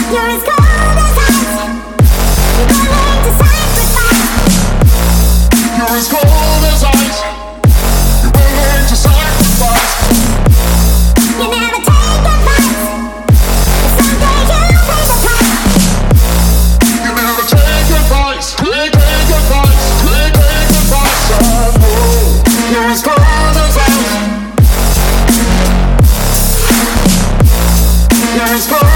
You're as cold as ice. You're willing to sacrifice. You're as cold as ice. You're willing to sacrifice. You never take advice, but someday you'll pay the price. You never take advice. Take advice. Take advice. I know. You're as cold as ice. You're as cold.